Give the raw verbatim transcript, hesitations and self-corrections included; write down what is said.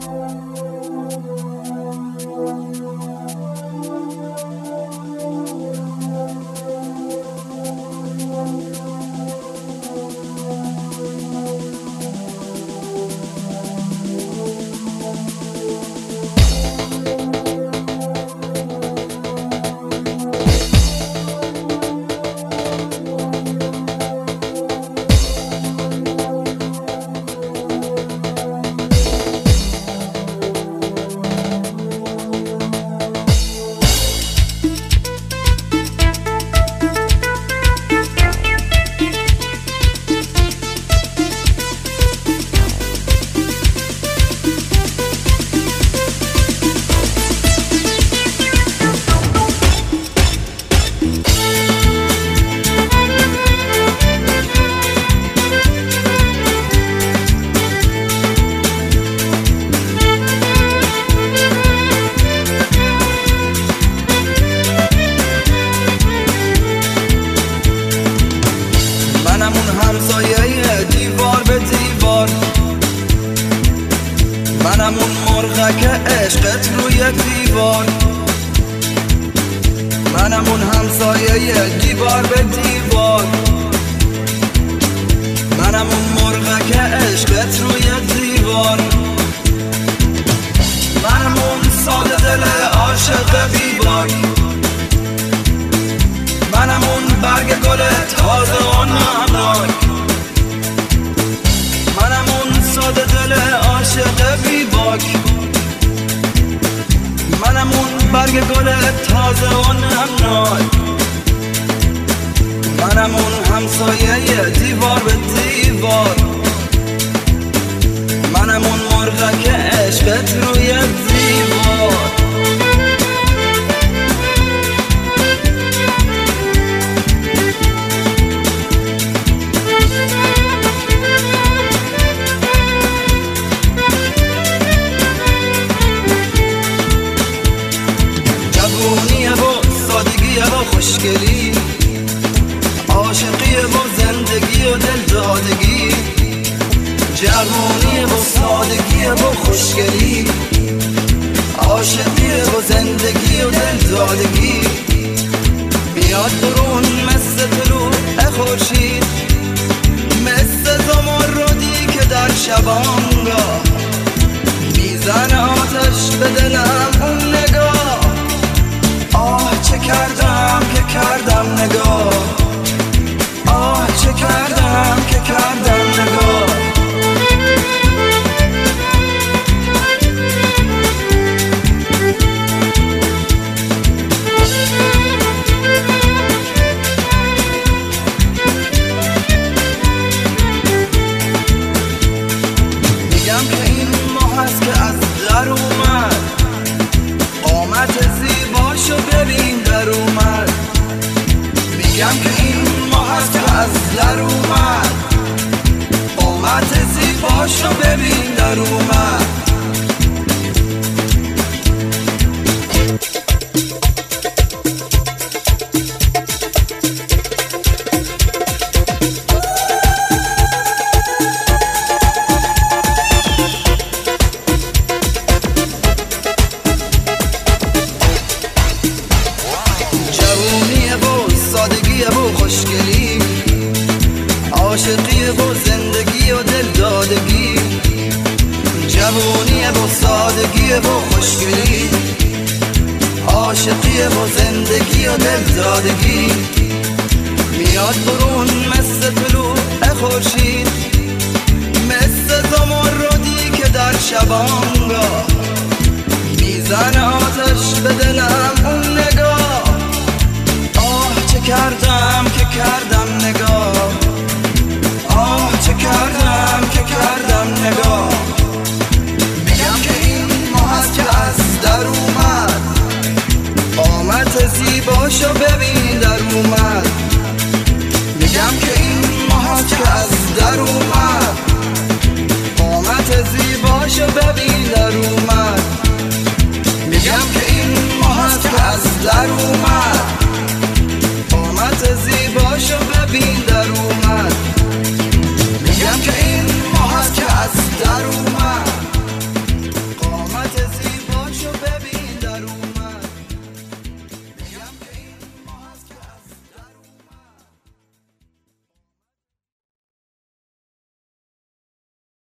همسایه دیوار به دیوار، منم اون مرغک عشقت روی دیوار، منم اون همسایه دیوار به دیوار، منم اون مرغک عشقت روی دیوار، منم اون ساده دل عاشق بیبار، منم اون برگ گل تازه و نمناک، منم اون ساده دل عاشق بیباک، منم اون برگ گل تازه و نمناک، منم اون همسایه دیوار به دیوار، منم اون مرغک عشقت روی دیوار. خوشگلی، عاشقی و زندگی و دلدادگی، جوانی و سادگی و خوشگلی، عاشقی و زندگی و دلدادگی، بیاد برون مثل طلوع خورشید، مثل زمردی که در شبانگاه میزنه آتش به دلم اون نگاه. آه چه کردم که کردم نگاه، آه چه کردم که کردم نگاه. میگم که این ماه هست که از در اومد، قامت زیباشو ببین در اومد. میگم که این ماه هست که از در اومد، قامت زیباشو ببین در اومد. خوشگلی، عاشقی و زندگی و دلدادگی، جوانی و سادگی و خوشگلی، عاشقی و زندگی و دلدادگی، میاد برون مثل طلوع خورشید، مثل زمردی که در شبانگاه میزنه آتش به دلم اون نگاه. آه چه کردم که کردم